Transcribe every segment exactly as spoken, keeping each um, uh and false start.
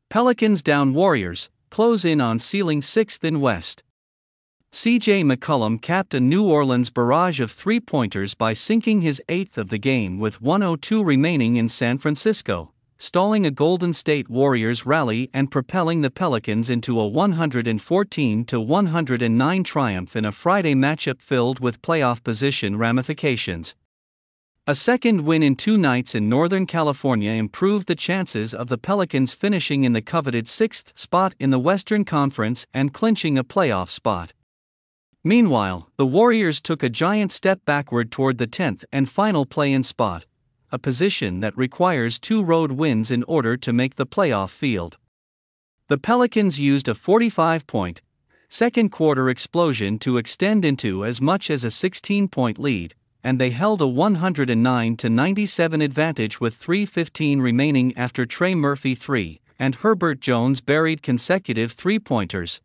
Pelicans down Warriors, close in on ceiling sixth in West. C J McCollum capped a New Orleans barrage of three-pointers by sinking his eighth of the game with one oh two remaining in San Francisco, stalling a Golden State Warriors rally and propelling the Pelicans into a one fourteen to one oh nine triumph in a Friday matchup filled with playoff position ramifications. A second win in two nights in Northern California improved the chances of the Pelicans finishing in the coveted sixth spot in the Western Conference and clinching a playoff spot. Meanwhile, the Warriors took a giant step backward toward the tenth and final play-in spot, a position that requires two road wins in order to make the playoff field. The Pelicans used a forty-five point, second-quarter explosion to extend into as much as a sixteen-point lead, and they held a one oh nine to ninety-seven advantage with three fifteen remaining after Trey Murphy three and Herbert Jones buried consecutive three-pointers.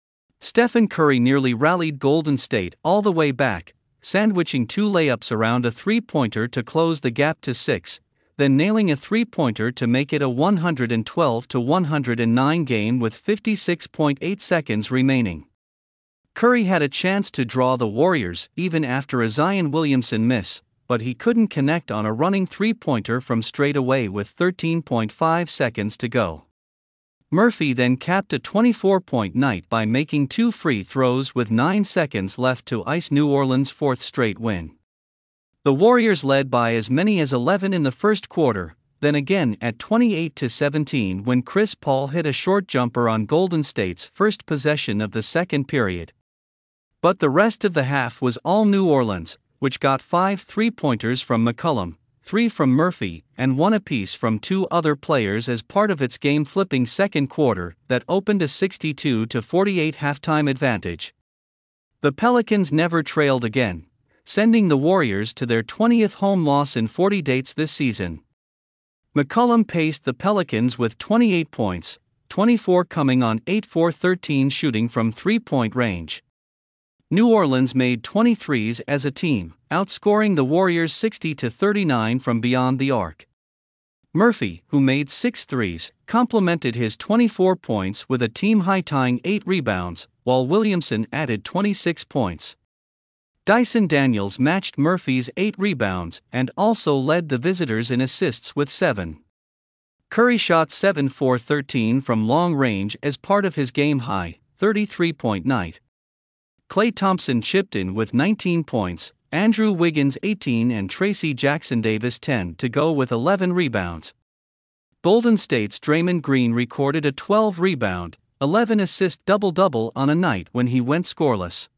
Stephen Curry nearly rallied Golden State all the way back, sandwiching two layups around a three-pointer to close the gap to six, then nailing a three-pointer to make it a one twelve to one oh nine game with fifty-six point eight seconds remaining. Curry had a chance to draw the Warriors even after a Zion Williamson miss, but he couldn't connect on a running three-pointer from straight away with thirteen point five seconds to go. Murphy then capped a twenty-four point night by making two free throws with nine seconds left to ice New Orleans' fourth straight win. The Warriors led by as many as eleven in the first quarter, then again at twenty-eight to seventeen when Chris Paul hit a short jumper on Golden State's first possession of the second period. But the rest of the half was all New Orleans, which got five three-pointers from McCollum, three from Murphy, and one apiece from two other players as part of its game-flipping second quarter that opened a sixty-two to forty-eight halftime advantage. The Pelicans never trailed again, sending the Warriors to their twentieth home loss in forty dates this season. McCollum paced the Pelicans with twenty-eight points, twenty-four coming on eight for thirteen shooting from three-point range. New Orleans made twenty-threes as a team, outscoring the Warriors sixty to thirty-nine from beyond the arc. Murphy, who made six threes, complemented his twenty-four points with a team-high tying eight rebounds, while Williamson added twenty-six points. Dyson Daniels matched Murphy's eight rebounds and also led the visitors in assists with seven. Curry shot seven for thirteen from long range as part of his game-high, thirty-three-point night. Klay Thompson chipped in with nineteen points, Andrew Wiggins eighteen and Tracy Jackson-Davis ten to go with eleven rebounds. Golden State's Draymond Green recorded a twelve-rebound, eleven-assist double-double on a night when he went scoreless.